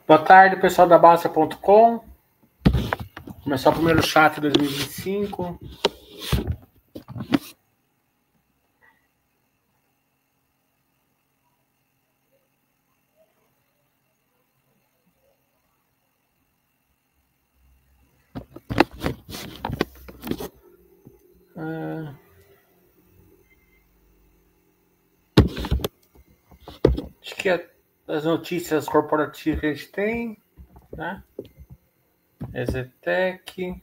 Boa tarde, pessoal da Basta.com. Começar o primeiro chat de 2025. Acho que as notícias corporativas que a gente tem, né? EZTEC.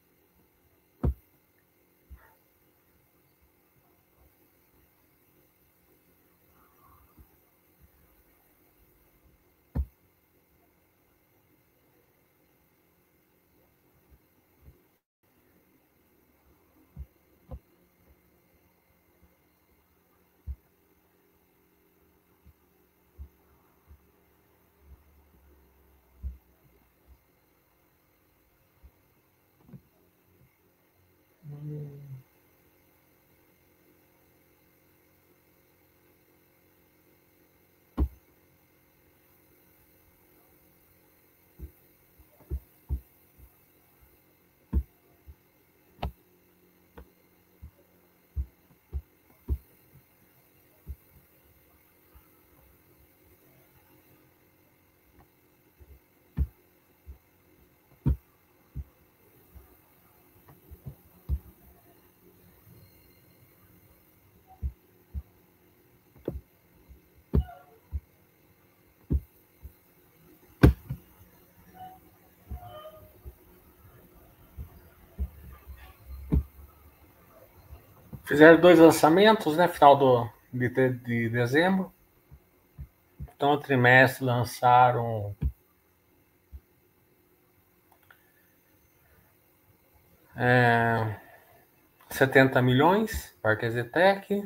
Fizeram 2 lançamentos, né? Final de dezembro. Então, no trimestre lançaram é, 70 milhões, parte EZTEC.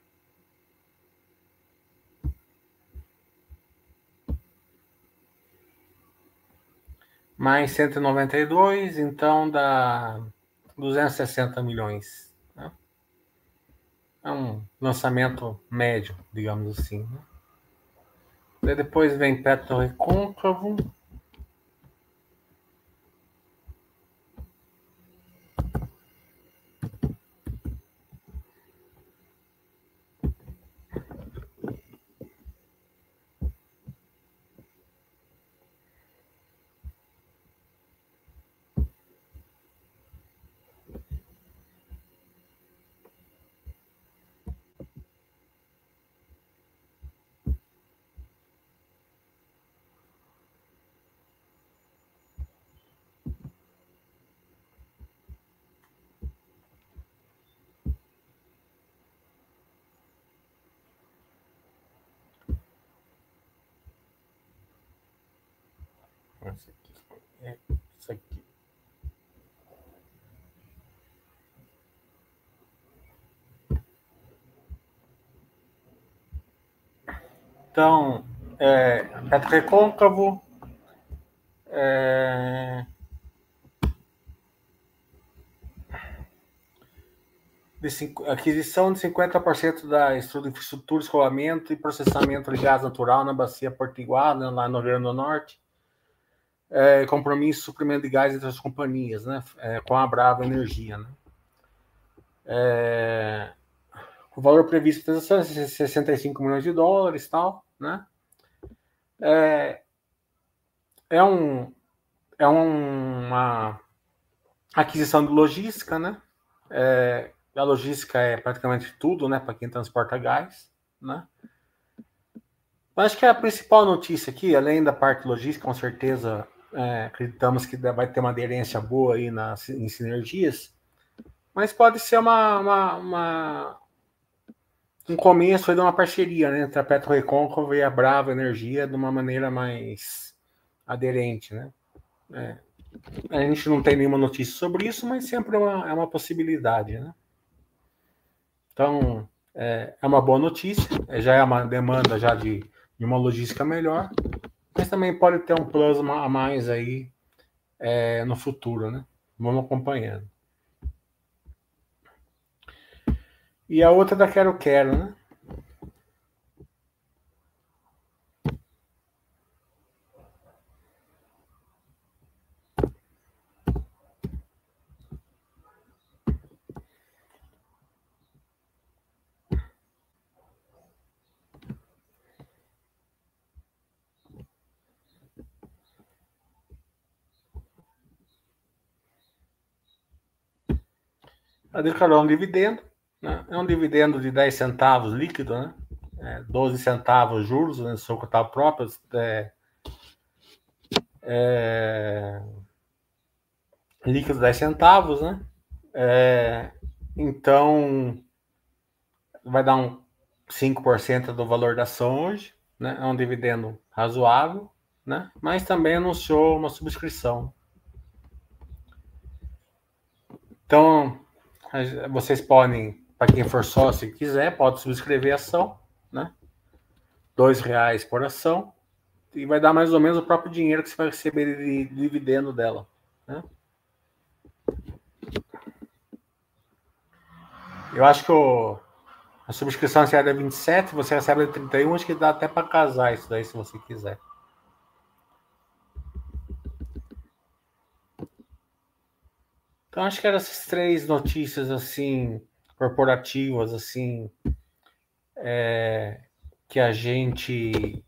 Mais 192, então dá 260 milhões. Né? É um lançamento médio, digamos assim. Né? Daí depois vem Petro Recôncavo. Isso aqui. Então, Petro Recôncavo, aquisição de 50% da infraestrutura, escoamento e processamento de gás natural na bacia Potiguar, né, lá no Rio Grande do Norte. Compromisso de suprimento de gás entre as companhias, né, com a Brava Energia. Né. O valor previsto é 65 milhões de dólares, tal, né? É uma aquisição de logística, né? A logística é praticamente tudo, né, para quem transporta gás, né? Acho que a principal notícia aqui, além da parte logística, com certeza acreditamos que vai ter uma aderência boa aí em sinergias, mas pode ser um começo de uma parceria, né, entre a Petro Recôncavo e a Brava Energia de uma maneira mais aderente, né? A gente não tem nenhuma notícia sobre isso, mas sempre é uma possibilidade, né? Então, é uma boa notícia, já é uma demanda já de uma logística melhor, mas também pode ter um plus a mais aí no futuro, né? Vamos acompanhando. E a outra da Quero Quero, né? declarou um dividendo, né? É um dividendo de 10 centavos líquido, né? 12 centavos juros, né? Seu capital próprio, líquido 10 centavos, né? Então, vai dar 5% do valor da ação hoje, né? É um dividendo razoável, né? Mas também anunciou uma subscrição. Então, vocês podem, para quem for sócio e quiser, pode subscrever a ação, né? R$2 por ação, e vai dar mais ou menos o próprio dinheiro que você vai receber de dividendo dela, né? Eu acho que a subscrição é 27, você recebe 31, acho que dá até para casar isso daí, se você quiser. Então, acho que eram essas 3 notícias, assim, corporativas, assim, que a gente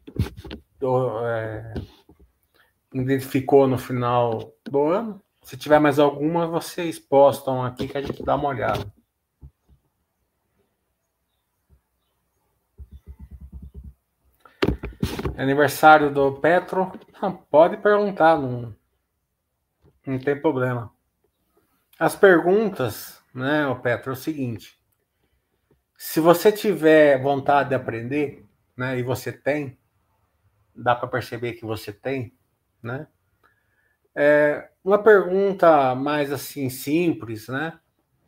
identificou no final do ano. Se tiver mais alguma, vocês postam aqui que a gente dá uma olhada. Aniversário do Petro? Pode perguntar, não tem problema. As perguntas, né, o Petro, é o seguinte: se você tiver vontade de aprender, né, e você tem, dá para perceber que você tem, né? Uma pergunta mais assim simples, né?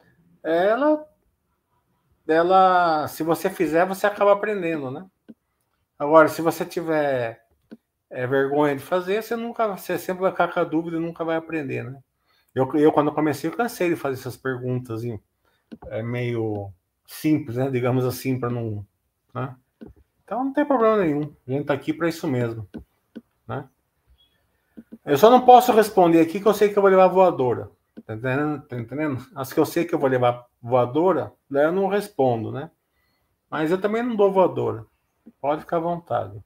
Ela, se você fizer, você acaba aprendendo, né? Agora, se você tiver vergonha de fazer, você sempre vai ficar com a dúvida e nunca vai aprender, né? Eu quando comecei, eu cansei de fazer essas perguntas meio simples, né? Digamos assim, para não, né? Então não tem problema nenhum. A gente tá aqui para isso mesmo, né? Eu só não posso responder aqui que eu sei que eu vou levar voadora. Tá entendendo? Tá entendendo? As que eu sei que eu vou levar voadora, daí eu não respondo, né? Mas eu também não dou voadora. Pode ficar à vontade.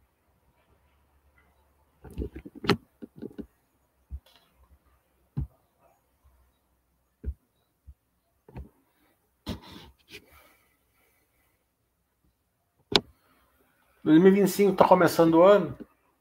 Em 2025 está começando o ano.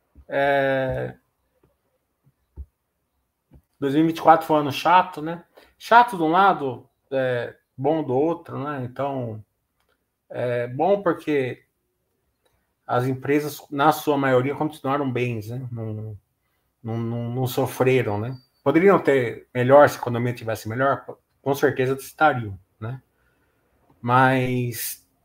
2024 foi um ano chato, né? Chato de um lado, bom do outro, né? Então, é bom porque as empresas, na sua maioria, continuaram bens, né? Não sofreram, né? Poderiam ter melhor se a economia tivesse melhor, com certeza estariam, né? Mas,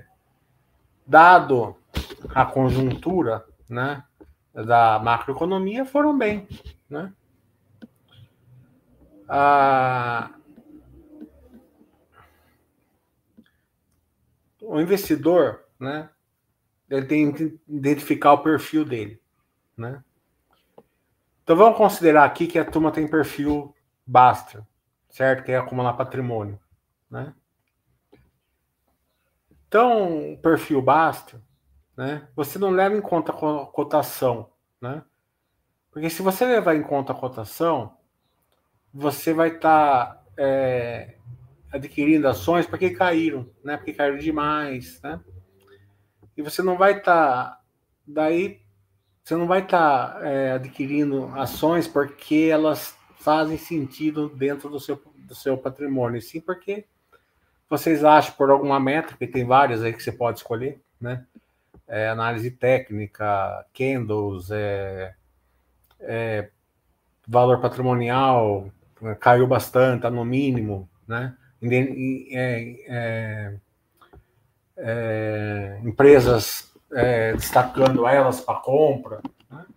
dado a conjuntura, né, da macroeconomia, foram bem, né? O investidor, né, ele tem que identificar o perfil dele, né? Então vamos considerar aqui que a turma tem perfil Baster, certo? Que é acumular patrimônio, né? Então, o perfil Baster, né? Você não leva em conta a cotação, né? Porque se você levar em conta a cotação, você vai estar adquirindo ações porque caíram, né? Porque caíram demais, né? E você não vai estar, daí você não vai estar adquirindo ações porque elas fazem sentido dentro do seu patrimônio, sim porque vocês acham por alguma métrica, e tem várias aí que você pode escolher, né? Análise técnica, candles, valor patrimonial, caiu bastante, tá no mínimo, né? Empresas destacando elas para compra, né?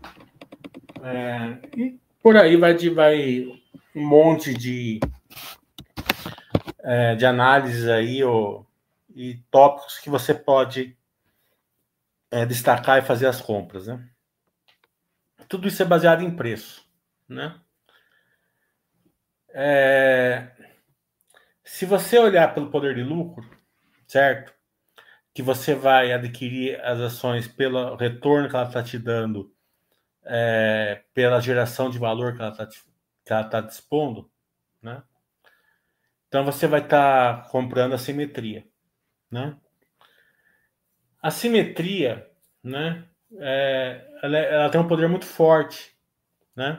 E por aí vai um monte de análises aí e tópicos que você pode destacar e fazer as compras, né? Tudo isso é baseado em preço, né? Se você olhar pelo poder de lucro, certo? Que você vai adquirir as ações pelo retorno que ela está te dando, pela geração de valor que ela está dispondo, né? Então você vai estar comprando a simetria, né? A simetria, né? Ela tem um poder muito forte, né?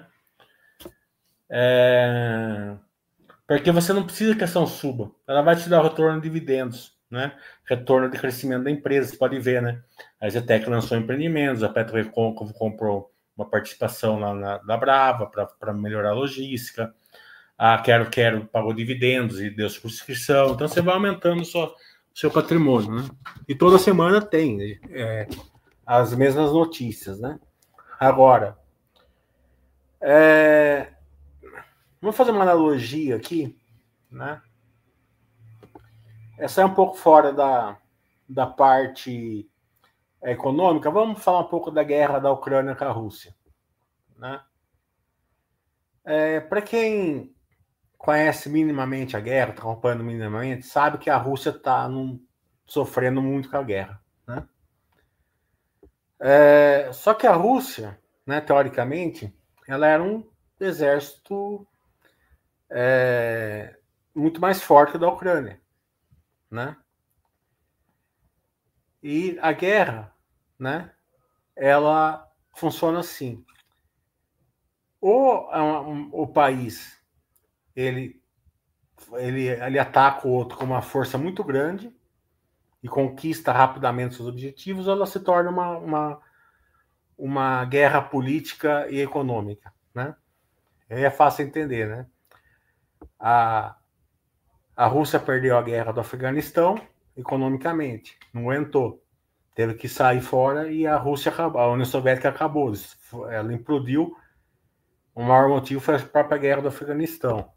Porque você não precisa que a ação suba. Ela vai te dar o retorno de dividendos, né? Retorno de crescimento da empresa, você pode ver, né? A Zetec lançou empreendimentos, a Petro Recôncavo comprou uma participação lá na Brava para melhorar a logística. A Quero pagou dividendos e deu subscrição. Então você vai aumentando o seu patrimônio, né? E toda semana tem as mesmas notícias, né? Agora, vamos fazer uma analogia aqui, né? Essa é um pouco fora da parte econômica. Vamos falar um pouco da guerra da Ucrânia com a Rússia, né? Para quem conhece minimamente a guerra, está acompanhando minimamente, sabe que a Rússia está sofrendo muito com a guerra, né? Só que a Rússia, né, teoricamente, ela era um exército muito mais forte que o da Ucrânia, né? E a guerra, né, ela funciona assim. O país ele ataca o outro com uma força muito grande e conquista rapidamente seus objetivos, ou ela se torna uma guerra política e econômica, né? Aí é fácil entender, né? A Rússia perdeu a guerra do Afeganistão economicamente, não aguentou, teve que sair fora e a Rússia acabou, a União Soviética acabou, ela implodiu. O maior motivo foi a própria guerra do Afeganistão.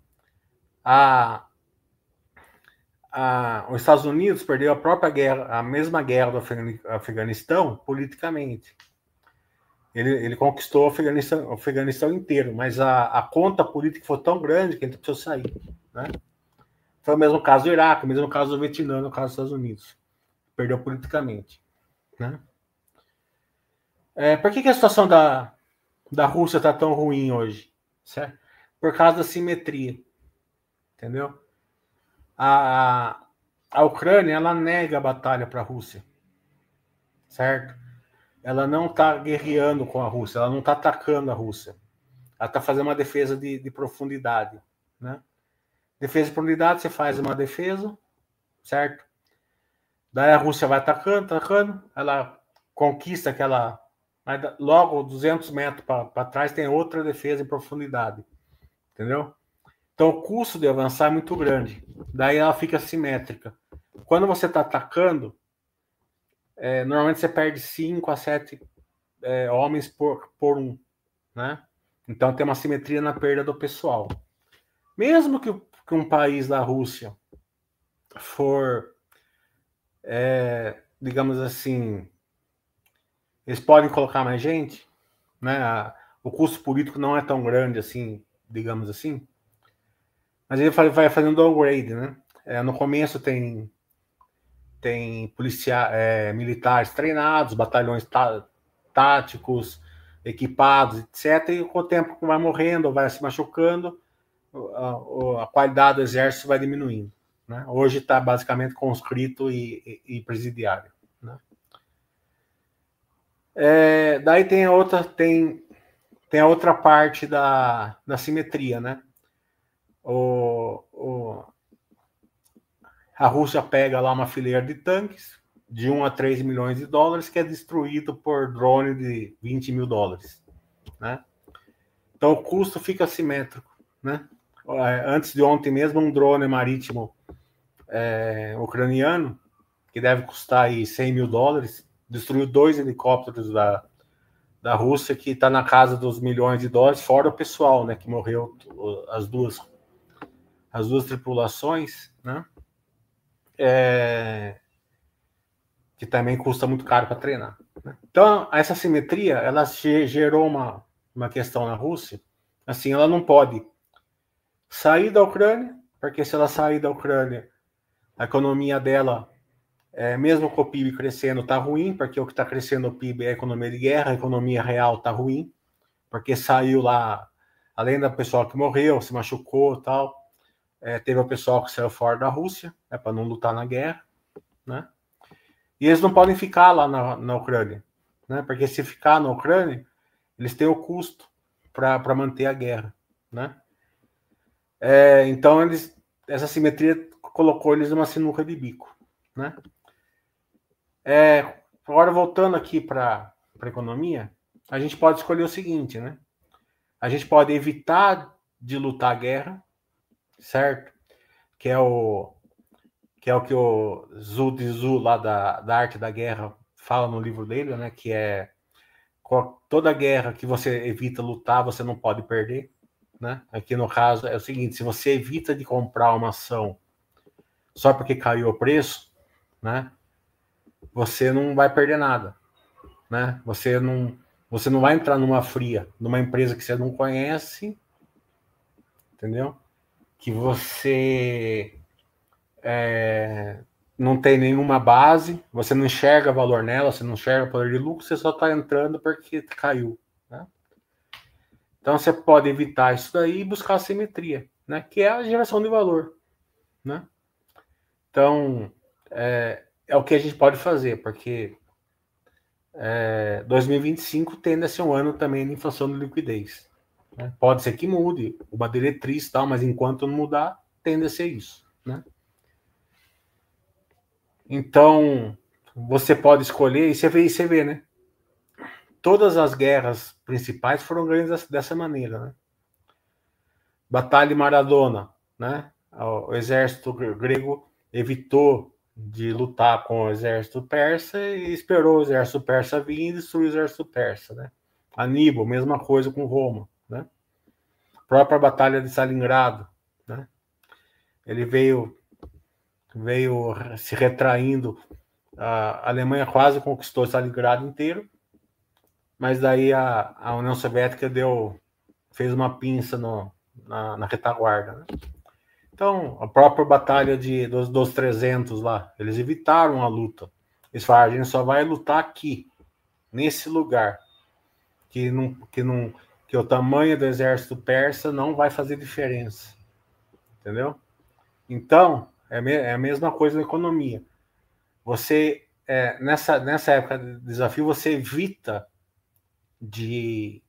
Os Estados Unidos perdeu a própria guerra, a mesma guerra do Afeganistão, politicamente. Ele conquistou o Afeganistão inteiro, mas a conta política foi tão grande que ele precisou sair, né? Foi o mesmo caso do Iraque, o mesmo caso do Vietnã, no caso dos Estados Unidos. Perdeu politicamente, né? Por que a situação da Rússia está tão ruim hoje? Certo? Por causa da simetria, entendeu? A Ucrânia, ela nega a batalha para a Rússia, certo? Ela não está guerreando com a Rússia, ela não está atacando a Rússia. Ela está fazendo uma defesa de profundidade, né? Defesa de profundidade, você faz uma defesa, certo? Daí a Rússia vai atacando, ela conquista aquela... Mas logo 200 metros para trás tem outra defesa em profundidade, entendeu? Então o custo de avançar é muito grande. Daí ela fica simétrica. Quando você está atacando, normalmente você perde 5 a 7 homens por um, né? Então tem uma simetria na perda do pessoal. Mesmo que um país da Rússia for, digamos assim, eles podem colocar mais gente, né? O custo político não é tão grande assim, digamos assim, mas ele vai fazendo downgrade, né? No começo tem militares treinados, batalhões táticos, equipados, etc. E com o tempo que vai morrendo, vai se machucando, a qualidade do exército vai diminuindo, né? Hoje está basicamente conscrito e presidiário, né? Daí tem a outra parte da simetria, né? A Rússia pega lá uma fileira de tanques de 1 a 3 milhões de dólares que é destruído por drone de 20 mil dólares, né? Então o custo fica assimétrico, né? Antes de ontem mesmo, um drone marítimo ucraniano, que deve custar aí 100 mil dólares, destruiu 2 helicópteros da Rússia, que está na casa dos milhões de dólares, fora o pessoal, né, que morreu, as duas tripulações, né? Que também custa muito caro para treinar, né? Então, essa simetria, ela gerou uma questão na Rússia, assim, ela não pode sair da Ucrânia, porque se ela sair da Ucrânia, a economia dela, mesmo com o PIB crescendo, está ruim, porque o que está crescendo o PIB é a economia de guerra, a economia real está ruim, porque saiu lá, além da pessoa que morreu, se machucou e tal, teve o pessoal que saiu fora da Rússia, para não lutar na guerra, né? E eles não podem ficar lá na Ucrânia, né? Porque se ficar na Ucrânia, eles têm o custo para manter a guerra, né? Então, essa simetria colocou eles numa sinuca de bico, né? Agora, voltando aqui para a economia, a gente pode escolher o seguinte, né? A gente pode evitar de lutar a guerra, certo? Que é o que o Zhu de Zhu, lá da Arte da Guerra, fala no livro dele, né? Que é toda guerra que você evita lutar, você não pode perder, né? Aqui no caso é o seguinte: se você evita de comprar uma ação só porque caiu o preço, né? Você não vai perder nada, né? Você não vai entrar numa fria, numa empresa que você não conhece, entendeu? Que você não tem nenhuma base, você não enxerga valor nela, você não enxerga poder de lucro, você só está entrando porque caiu, né? Então você pode evitar isso daí e buscar a simetria, né? Que é a geração de valor, né? Então é o que a gente pode fazer, porque 2025 tende a ser um ano também de inflação de liquidez, né? Pode ser que mude uma diretriz e tal, mas enquanto não mudar, tende a ser isso, né? Então, você pode escolher, e você vê, né? Todas as guerras principais foram ganhas dessa maneira, né? Batalha de Maradona, né? O exército grego evitou de lutar com o exército persa e esperou o exército persa vir e destruir o exército persa, né? Aníbal, mesma coisa com Roma, né? A própria Batalha de Stalingrado, né? Ele veio se retraindo. A Alemanha quase conquistou Stalingrado inteiro, mas daí a União Soviética fez uma pinça na retaguarda, né? Então, a própria batalha dos 300 lá, eles evitaram a luta. Eles falaram: a gente só vai lutar aqui, nesse lugar, que o tamanho do exército persa não vai fazer diferença, entendeu? Então, é a mesma coisa na economia. Você, nessa época de desafio, você evita de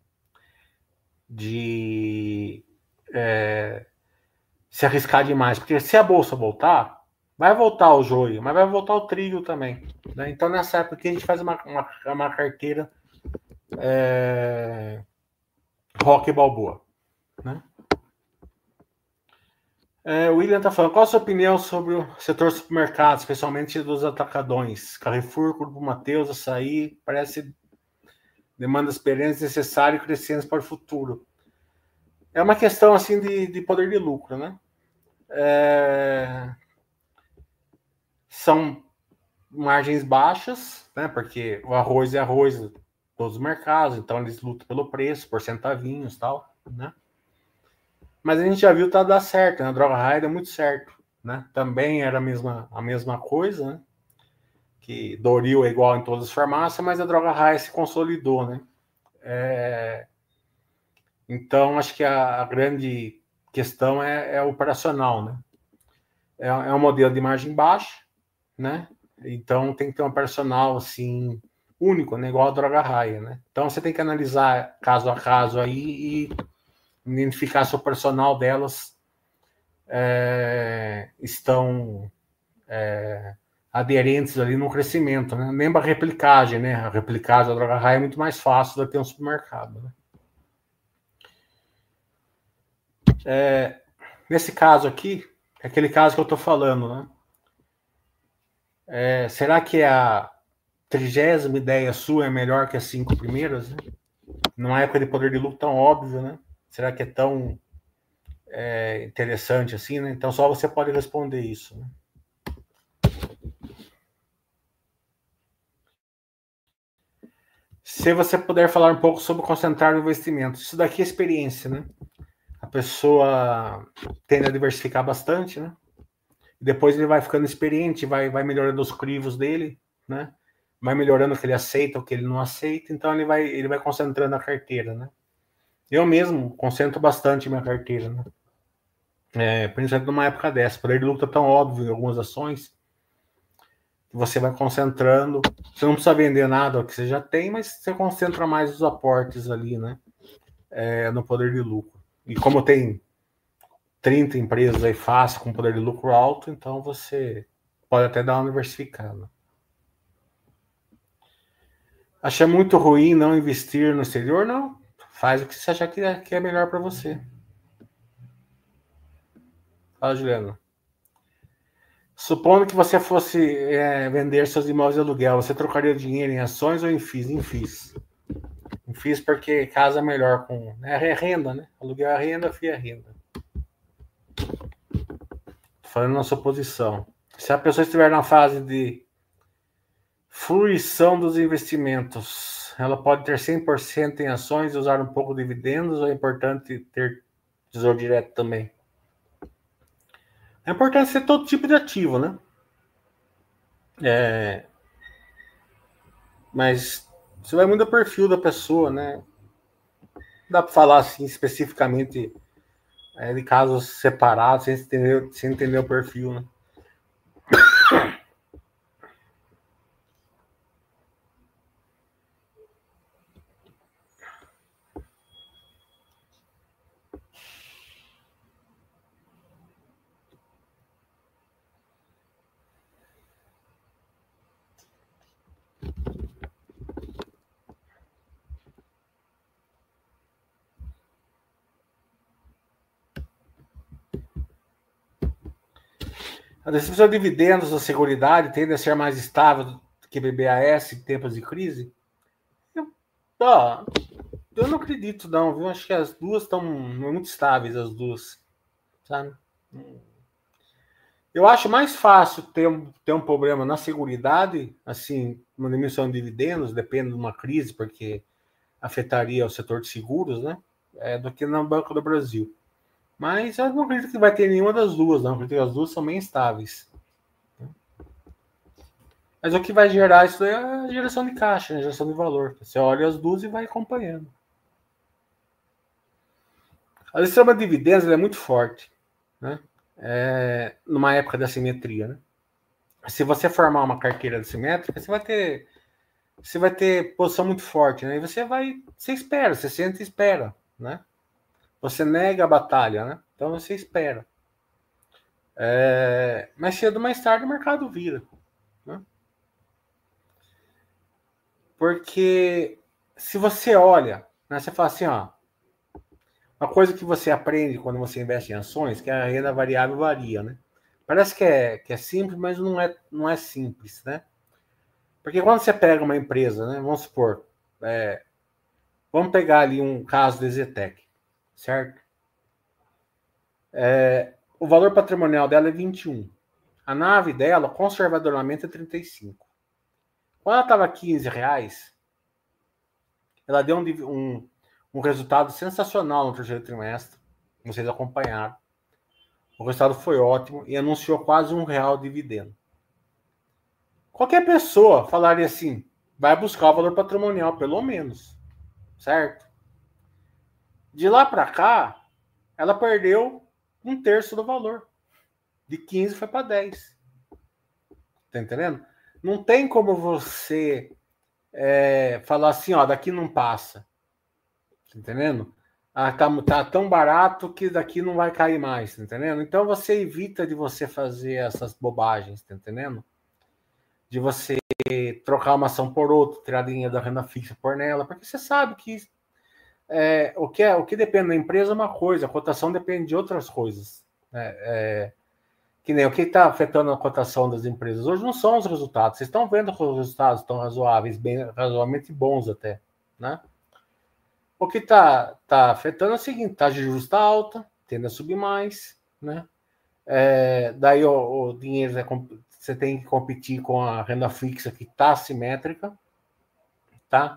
se arriscar demais, porque se a bolsa voltar, vai voltar o joio, mas vai voltar o trigo também, né? Então, nessa época aqui, a gente faz uma carteira Rock Balboa, né? O William está falando: qual a sua opinião sobre o setor supermercado, especialmente dos atacadões? Carrefour, Grupo Mateus, Açaí, parece demandas perenes, necessárias e crescentes para o futuro. É uma questão assim de poder de lucro, né? São margens baixas, né? Porque o arroz é arroz em todos os mercados, então eles lutam pelo preço, por centavinhos e tal, né? Mas a gente já viu que tá dar certo, né? A Droga Raia deu muito certo, né? Também era a mesma coisa, né? Que Doril é igual em todas as farmácias, mas a Droga Raia se consolidou, né? Então, acho que a grande questão é operacional, né? É um modelo de margem baixa, né? Então, tem que ter um operacional, assim, único, né? Igual a Droga Raia, né? Então, você tem que analisar caso a caso aí e identificar se o operacional delas estão aderentes ali no crescimento, né? Lembra a replicagem, né? A replicagem da Droga Raia é muito mais fácil do que um supermercado, né? Nesse caso aqui, é aquele caso que eu estou falando, né? Será que a 30ª ideia sua é melhor que as 5 primeiras? Né? Numa época de poder de lucro tão óbvio, né? Será que é tão interessante assim, né? Então só você pode responder isso, né? Se você puder falar um pouco sobre concentrar investimentos. Isso daqui é experiência, né? A pessoa tende a diversificar bastante, né? Depois ele vai ficando experiente, vai melhorando os crivos dele, né? Vai melhorando o que ele aceita, o que ele não aceita, então ele vai concentrando a carteira, né? Eu mesmo concentro bastante minha carteira, né? principalmente numa época dessa. O poder de lucro é tão óbvio em algumas ações que você vai concentrando. Você não precisa vender nada ao que você já tem, mas você concentra mais os aportes ali, né? No poder de lucro. E como tem 30 empresas aí fácil com poder de lucro alto, então você pode até dar uma diversificada. Acha muito ruim não investir no exterior? Não. Faz o que você achar que é melhor para você. Fala, Juliano. Supondo que você fosse vender seus imóveis de aluguel, você trocaria dinheiro em ações ou em FIIs? Em FIIs. Em FIIs porque casa melhor com... É renda, né? Aluguel é renda, FII é renda. Falando na sua posição. Se a pessoa estiver na fase de fruição dos investimentos, ela pode ter 100% em ações e usar um pouco de dividendos, ou é importante ter tesouro direto também? É importante ser todo tipo de ativo, né? Mas isso vai muito do perfil da pessoa, né? Não dá para falar assim especificamente de casos separados, sem entender o perfil, né? A distribuição de dividendos da Seguridade tende a ser mais estável do que BBAS em tempos de crise? Eu não acredito, não, viu? Acho que as duas estão muito estáveis, as duas, sabe? Eu acho mais fácil ter um problema na Seguridade, assim, uma diminuição de dividendos, depende de uma crise, porque afetaria o setor de seguros, né? Do que na Banco do Brasil. Mas eu não acredito que vai ter nenhuma das duas, não. Eu acredito que as duas são bem estáveis. Mas o que vai gerar isso é a geração de caixa, né? Geração de valor. Você olha as duas e vai acompanhando. A sistema de dividendos é muito forte, né? Numa época da simetria, né? Se você formar uma carteira assimétrica, você vai ter posição muito forte, né? E você espera, você senta e espera, né? Você nega a batalha, né? Então você espera. Mais cedo ou mais tarde o mercado vira, né? Porque se você olha, né, você fala assim, ó, uma coisa que você aprende quando você investe em ações, que a renda variável varia, né? Parece que é simples, mas não é simples, né? Porque quando você pega uma empresa, né? Vamos supor, vamos pegar ali um caso da Zetec, certo? O valor patrimonial dela é 21. A nave dela, conservadoramente, é 35. Quando ela estava R$15, ela deu um resultado sensacional no terceiro trimestre. Vocês acompanharam. O resultado foi ótimo e anunciou quase R$1 de dividendo. Qualquer pessoa falaria assim, vai buscar o valor patrimonial, pelo menos. Certo? De lá para cá, ela perdeu 1/3 do valor. De 15 foi para 10. Tá entendendo? Não tem como você falar assim, ó, daqui não passa. Tá entendendo? Tá tão barato que daqui não vai cair mais, tá entendendo? Então você evita de você fazer essas bobagens, tá entendendo? De você trocar uma ação por outra, tirar dinheiro da renda fixa por nela, porque você sabe que o que depende da empresa é uma coisa, a cotação depende de outras coisas. Que nem o que está afetando a cotação das empresas hoje não são os resultados. Vocês estão vendo que os resultados estão razoáveis, razoavelmente bons até, né? O que está afetando é o seguinte: taxa de juros está alta, tende a subir mais, né? Daí o dinheiro você tem que competir com a renda fixa que está assimétrica, tá?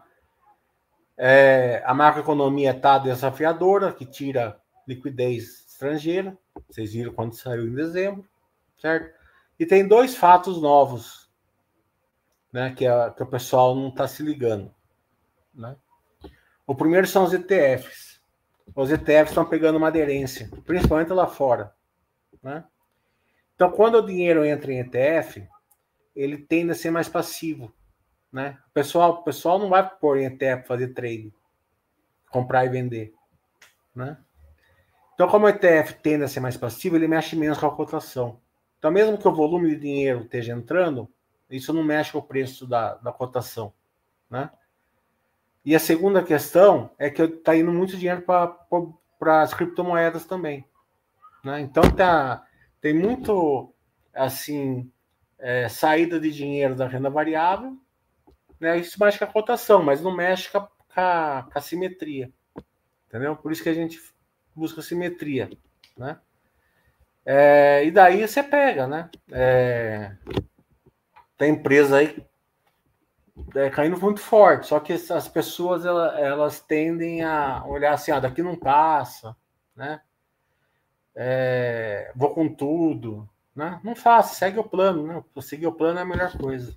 A macroeconomia está desafiadora, que tira liquidez estrangeira. Vocês viram quando saiu em dezembro, certo? E tem dois fatos novos, né, que o pessoal não está se ligando, né? O primeiro são os ETFs. Os ETFs estão pegando uma aderência, principalmente lá fora, né? Então, quando o dinheiro entra em ETF, ele tende a ser mais passivo, né? O pessoal não vai pôr em ETF para fazer trade, comprar e vender, né? Então, como o ETF tende a ser mais passivo, ele mexe menos com a cotação. Então, mesmo que o volume de dinheiro esteja entrando, isso não mexe com o preço da cotação, né? E a segunda questão é que está indo muito dinheiro para as criptomoedas também, né? Então, tem muito, assim, saída de dinheiro da renda variável, né? Isso mexe com a cotação, mas não mexe com a simetria, entendeu? Por isso que a gente busca simetria, né? E daí você pega, né? Tem empresa aí caindo muito forte, só que as pessoas elas tendem a olhar assim, daqui não passa, né? Vou com tudo, né? Não faça, segue o plano, né? Seguir o plano é a melhor coisa.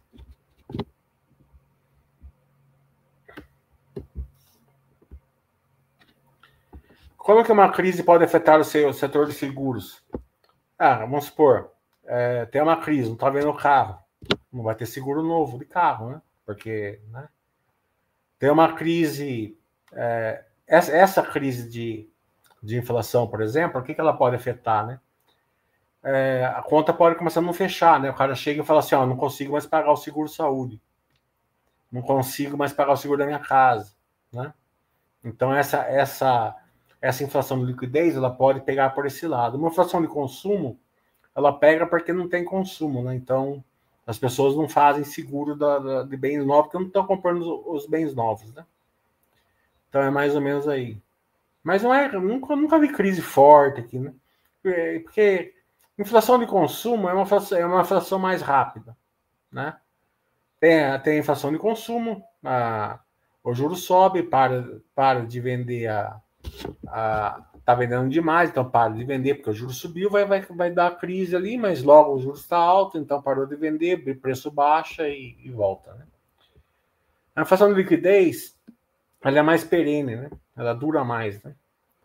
Como que uma crise pode afetar o setor de seguros? Vamos supor, tem uma crise, não está vendo o carro, não vai ter seguro novo de carro, né? Porque, né? Tem uma crise, essa crise de inflação, por exemplo, o que ela pode afetar, né? A conta pode começar a não fechar, né? O cara chega e fala assim, não consigo mais pagar o seguro-saúde, não consigo mais pagar o seguro da minha casa, né? Então, essa inflação de liquidez, ela pode pegar por esse lado. Uma inflação de consumo, ela pega porque não tem consumo, né? Então, as pessoas não fazem seguro de bens novos, porque não estão comprando os bens novos, né? Então, é mais ou menos aí. Mas nunca vi crise forte aqui, né? Porque inflação de consumo é uma inflação mais rápida, né? Tem a inflação de consumo, o juro sobe, para de vender tá vendendo demais, então para de vender, porque o juro subiu, vai dar crise ali, mas logo o juro está alto, então parou de vender, o preço baixa e volta, né? A inflação de liquidez, ela é mais perene, né? Ela dura mais, né?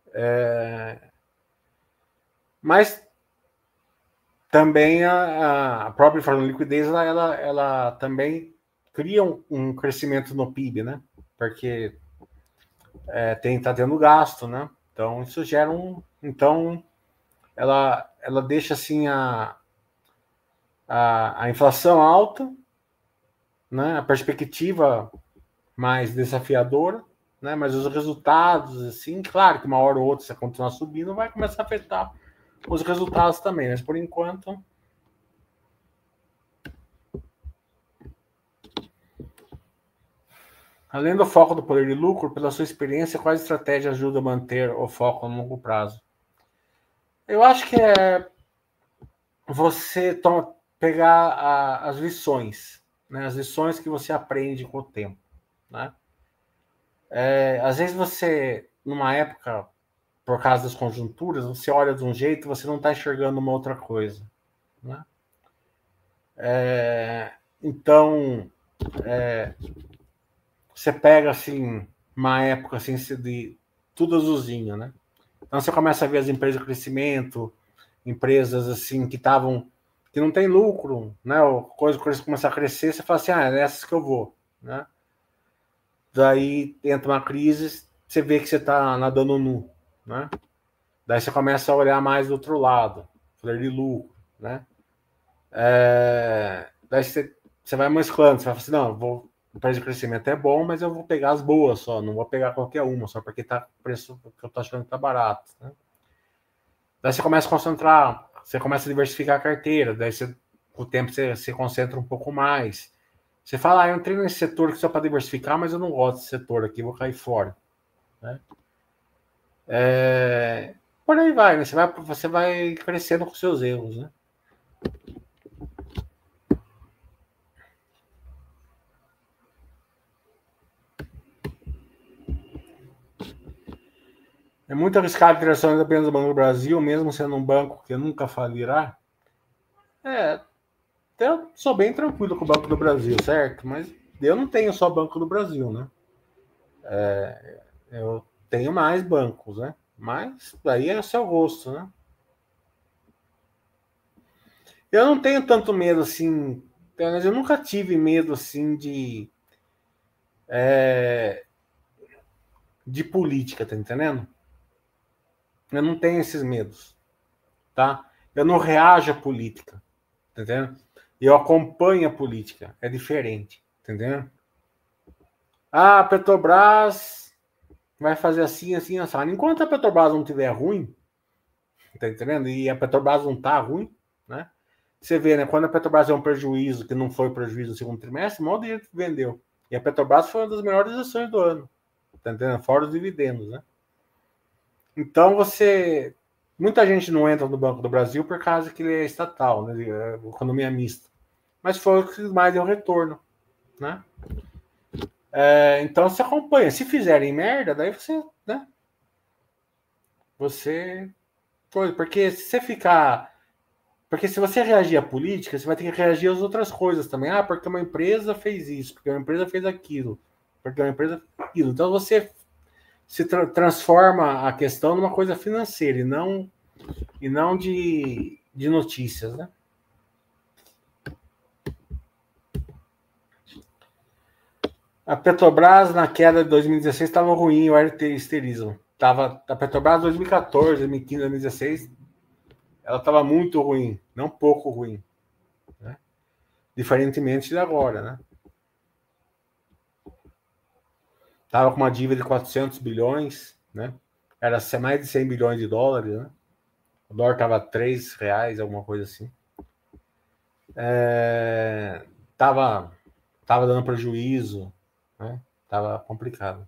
Mas também a própria inflação de liquidez, ela também cria um crescimento no PIB, né? Porque tá tendo gasto, né? Então isso gera então ela deixa assim a inflação alta, né? A perspectiva mais desafiadora, né? Mas os resultados, assim, claro que uma hora ou outra, se continuar subindo, vai começar a afetar os resultados também, mas por enquanto. Além do foco do poder de lucro, pela sua experiência, quais estratégias ajudam a manter o foco no longo prazo? Eu acho que é você pegar as lições, né? As lições que você aprende com o tempo, né? Às vezes você, numa época, por causa das conjunturas, você olha de um jeito, você não está enxergando uma outra coisa, né? Então, você pega assim uma época assim de tudo azulzinho, né? Então você começa a ver as empresas de crescimento, empresas assim que não tem lucro, né? Ou coisa começar a crescer, você fala assim, é nessas que eu vou, né? Daí entra uma crise, você vê que você está nadando nu, né? Daí você começa a olhar mais do outro lado, poder de lucro, né? Daí você vai mesclando, você vai falar assim, não, o preço de crescimento é bom, mas eu vou pegar as boas só, não vou pegar qualquer uma, só porque tá o preço que eu tô achando que tá barato, né? Daí você começa a concentrar, você começa a diversificar a carteira, daí com o tempo você concentra um pouco mais. Você fala, eu entrei nesse setor que só para diversificar, mas eu não gosto desse setor aqui, vou cair fora, né? Por aí vai, né? Você vai crescendo com seus erros, né? É muito arriscado ter ações apenas do Banco do Brasil, mesmo sendo um banco que nunca falirá. Eu sou bem tranquilo com o Banco do Brasil, certo? Mas eu não tenho só Banco do Brasil, né? Eu tenho mais bancos, né? Mas daí é o seu gosto, né? Eu não tenho tanto medo assim. Eu nunca tive medo assim de política, tá entendendo? Eu não tenho esses medos, tá? Eu não reajo à política, tá entendendo? Eu acompanho a política, é diferente, tá entendendo? Ah, a Petrobras vai fazer assim, assim, assim. Enquanto a Petrobras não tiver ruim, tá entendendo? E a Petrobras não tá ruim, né? Você vê, né? Quando a Petrobras é um prejuízo, que não foi prejuízo no segundo trimestre, mal dinheiro que vendeu. E a Petrobras foi uma das melhores ações do ano, tá entendendo? Fora os dividendos, né? Então você. Muita gente não entra no Banco do Brasil por causa que ele é estatal, né? É economia mista. Mas foi o que mais deu retorno, né? Então você acompanha. Se fizerem merda, daí você, né? Você. Porque se você ficar. Porque se você reagir à política, você vai ter que reagir às outras coisas também. Ah, porque uma empresa fez isso, porque uma empresa fez aquilo, porque uma empresa fez aquilo. Então você se transforma a questão numa coisa financeira e não de notícias, né? A Petrobras, na queda de 2016, estava ruim o asterismo. Tava, a Petrobras 2014, 2015, 2016, ela estava muito ruim, não pouco ruim. Né? Diferentemente de agora, né? Tava com uma dívida de 400 bilhões, né? Era mais de 100 bilhões de dólares, né? O dólar tava R$ 3, alguma coisa assim. Tava dando prejuízo, né? Tava complicado.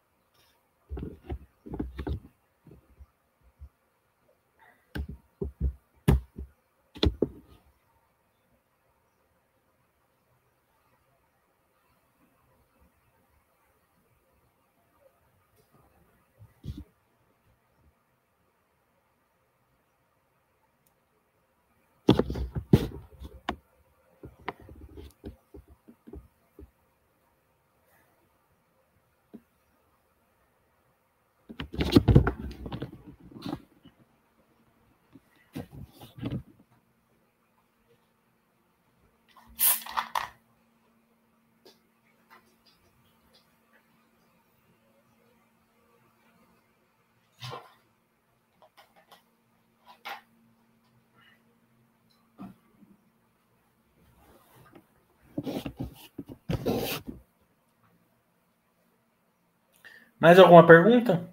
Mais alguma pergunta?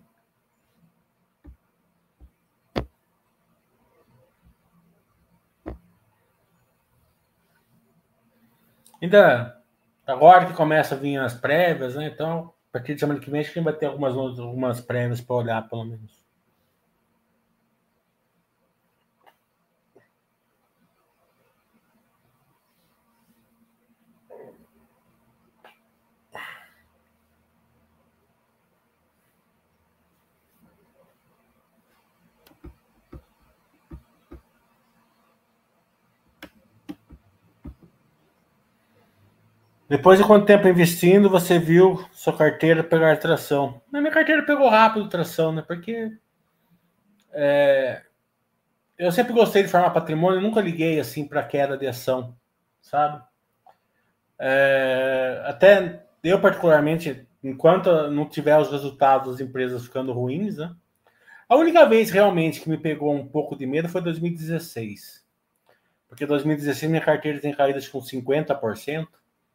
Ainda agora que começa a vir as prévias, né? Então, a partir de semana que vem, acho que vai ter algumas prévias para olhar, pelo menos. Depois de quanto tempo investindo, você viu sua carteira pegar tração? Na minha carteira pegou rápido tração, né? Porque eu sempre gostei de formar patrimônio, nunca liguei assim para queda de ação, sabe? Até eu particularmente, enquanto não tiver os resultados das empresas ficando ruins, né? A única vez realmente que me pegou um pouco de medo foi 2016. Porque 2016 minha carteira tem caído com 50%,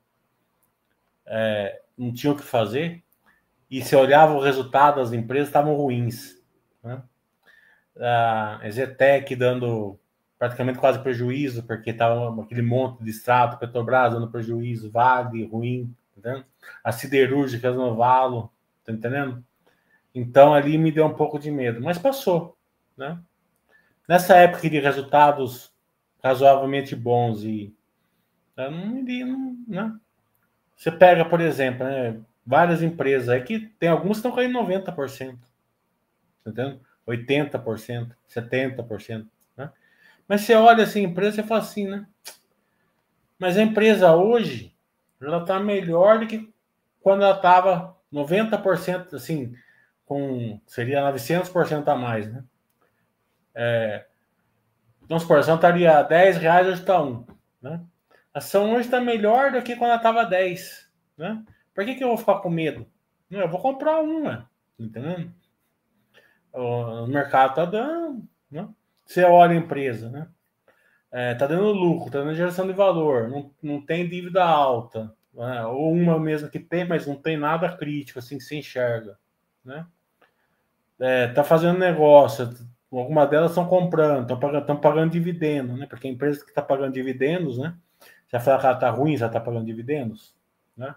não tinha o que fazer. E se olhava o resultado das empresas, estavam ruins. Né? A Zetec dando praticamente quase prejuízo, porque estava aquele monte de extrato, Petrobras dando prejuízo, Vale ruim, entendeu? As siderúrgicas no valo, tá entendendo? Então ali me deu um pouco de medo, mas passou, né? Nessa época de resultados razoavelmente bons e eu não, né? Você pega, por exemplo, né, várias empresas aí que tem algumas que estão caindo 90%, tá entendendo? 80%, 70%, né? Mas você olha assim, a empresa e fala assim, né? Mas a empresa hoje, ela está melhor do que quando ela estava 90%, assim, seria 900% a mais, né? Vamos supor, a ação estaria R$10, hoje está 1. Né? A ação hoje está melhor do que quando ela estava 10. Né? Por que eu vou ficar com medo? Não, eu vou comprar uma. Entendeu? O mercado está dando. Né? Você olha a empresa, né? Tá dando lucro, tá dando geração de valor, não tem dívida alta, né? Ou uma mesmo que tem, mas não tem nada crítico, assim, que se enxerga, né? Tá fazendo negócio, algumas delas estão comprando, estão pagando dividendo, né? Porque a empresa que está pagando dividendos, né? Já fala que ela está ruim, já está pagando dividendos, né?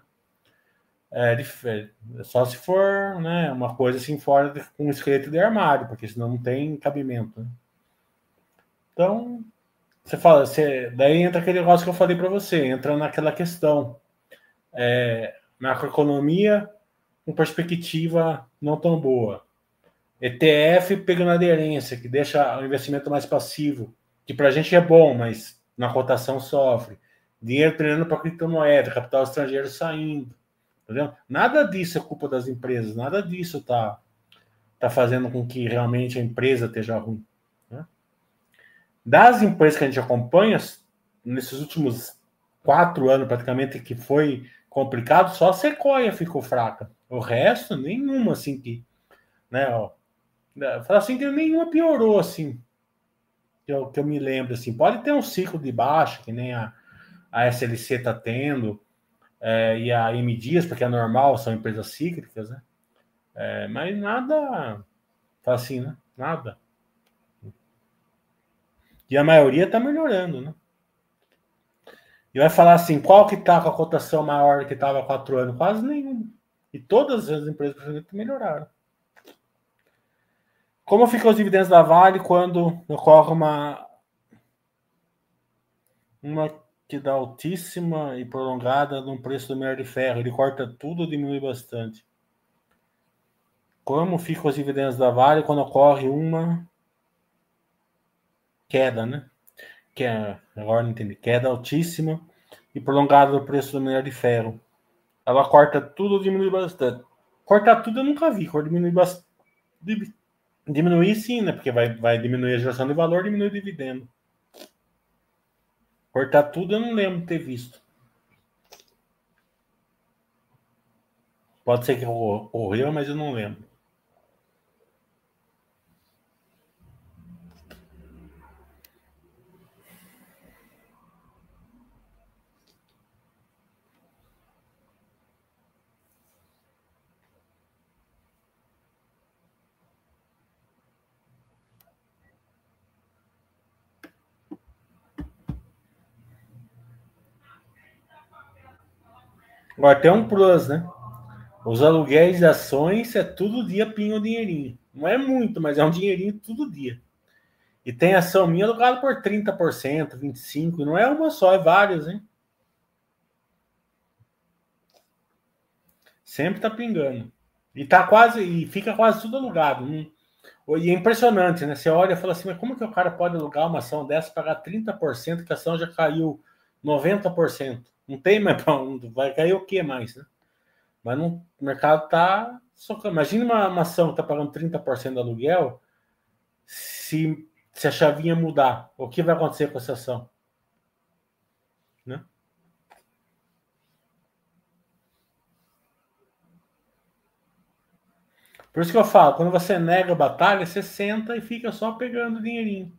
Só se for, né, uma coisa assim fora com um esqueleto de armário, porque senão não tem cabimento, né? Então, daí entra aquele negócio que eu falei para você, entra naquela questão. Macroeconomia com perspectiva não tão boa. ETF pegando aderência, que deixa o investimento mais passivo, que para a gente é bom, mas na cotação sofre. Dinheiro treinando para criptomoeda, capital estrangeiro saindo. Entendeu? Nada disso é culpa das empresas, nada disso tá fazendo com que realmente a empresa esteja ruim. Né? Das empresas que a gente acompanha, nesses últimos 4 anos praticamente, que foi complicado, só a Sequoia ficou fraca. O resto, nenhuma, assim, né, ó, fala assim que nenhuma piorou, assim, que eu me lembro, assim. Pode ter um ciclo de baixa, que nem a SLC está tendo, e a M Dias, porque é normal, são empresas cíclicas, né? Mas nada, fala assim, né? Nada. E a maioria está melhorando, né? E vai falar assim, qual que está com a cotação maior que estava há 4 anos? Quase nenhum. E todas as empresas melhoraram. Como ficam os dividendos da Vale quando ocorre uma que dá altíssima e prolongada no preço do minério de ferro? Ele corta tudo ou diminui bastante? Como ficam os dividendos da Vale quando ocorre uma queda, né? Agora não entendi. Queda altíssima e prolongada do preço do minério de ferro. Ela corta tudo ou diminui bastante? Cortar tudo eu nunca vi. Diminuir bastante. Diminuir sim, né? Porque vai diminuir a geração de valor, diminui o dividendo. Cortar tudo eu não lembro de ter visto. Pode ser que ocorreu, mas eu não lembro. Agora tem um plus, né? Os aluguéis de ações é todo dia pinga o dinheirinho. Não é muito, mas é um dinheirinho todo dia. E tem ação minha alugada por 30%, 25%. Não é uma só, é várias, hein? Sempre tá pingando. E fica quase tudo alugado. E é impressionante, né? Você olha e fala assim, mas como que o cara pode alugar uma ação dessa e pagar 30%, que a ação já caiu 90%? Não tem mais para onde. Vai cair o que mais, né? Mas o mercado tá socando. Imagina uma ação que tá pagando 30% do aluguel, se a chavinha mudar, o que vai acontecer com essa ação? Né? Por isso que eu falo, quando você nega a batalha, você senta e fica só pegando dinheirinho.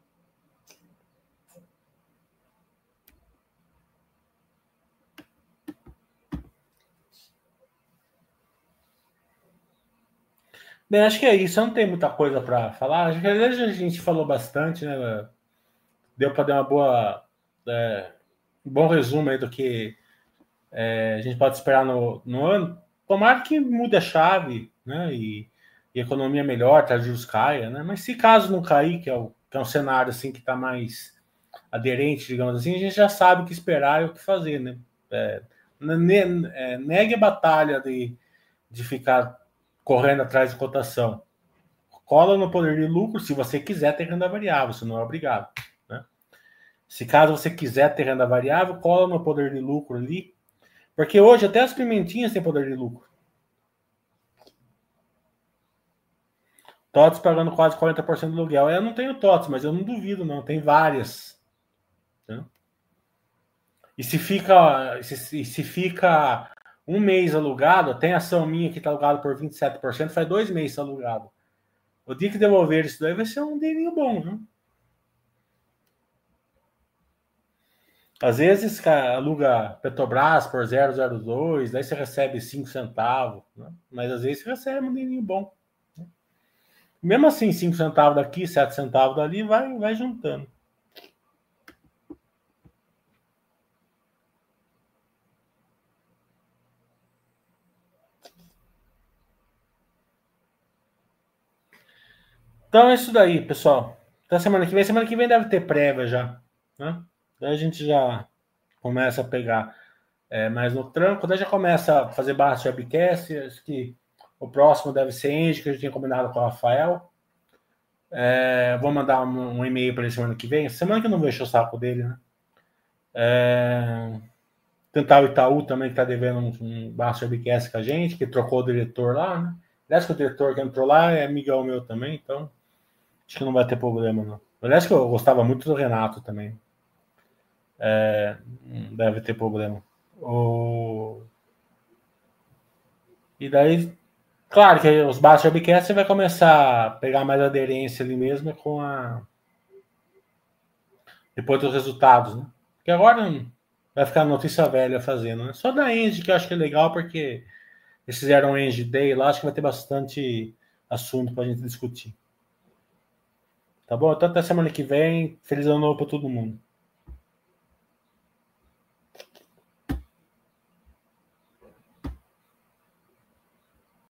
Bem, acho que é isso. Eu não tem muita coisa para falar. Acho que a gente falou bastante, né? Deu para dar uma um bom resumo aí do que a gente pode esperar no ano. Tomara que mude a chave, né? E a economia melhor, que a juros caia, né? Mas se caso não cair, que é um cenário assim que está mais aderente, digamos assim, a gente já sabe o que esperar e o que fazer, né? Negue a batalha de ficar correndo atrás de cotação. Cola no poder de lucro se você quiser ter renda variável, se não é obrigado. Né? Se caso você quiser ter renda variável, cola no poder de lucro ali, porque hoje até as pimentinhas têm poder de lucro. TOTS pagando quase 40% do aluguel. Eu não tenho TOTS, mas eu não duvido, não. Tem várias. Né? E se fica um mês alugado, tem ação minha que está alugado por 27%, faz 2 meses alugado. O dia que devolver isso daí vai ser um dinheirinho bom, viu? Às vezes aluga Petrobras por 0,02, daí você recebe 5 centavos, né? Mas às vezes você recebe um dinheirinho bom. Né? Mesmo assim, 5 centavos daqui, 7 centavos dali, vai juntando. Então é isso daí, pessoal. Até semana que vem. Semana que vem deve ter prévia já. Né? Daí a gente já começa a pegar mais no tranco. Daí já começa a fazer barra de webcast. Acho que o próximo deve ser Engie, que a gente tinha combinado com o Rafael. Vou mandar um e-mail para ele semana que vem. Semana que eu não vejo o saco dele, né? Tentar o Itaú também, que está devendo um baixo webcast com a gente, que trocou o diretor lá, né? Aliás, que o diretor que entrou lá é amigão meu também, então acho que não vai ter problema, não. Aliás, que eu gostava muito do Renato também. Não deve ter problema. E daí, claro que os baixos webcasts você vai começar a pegar mais aderência ali mesmo depois dos resultados, né? Porque agora vai ficar notícia velha fazendo, né? Só da Engie que eu acho que é legal, porque eles fizeram um Engie Day lá, acho que vai ter bastante assunto pra gente discutir. Tá bom? Então até semana que vem. Feliz ano novo pra todo mundo.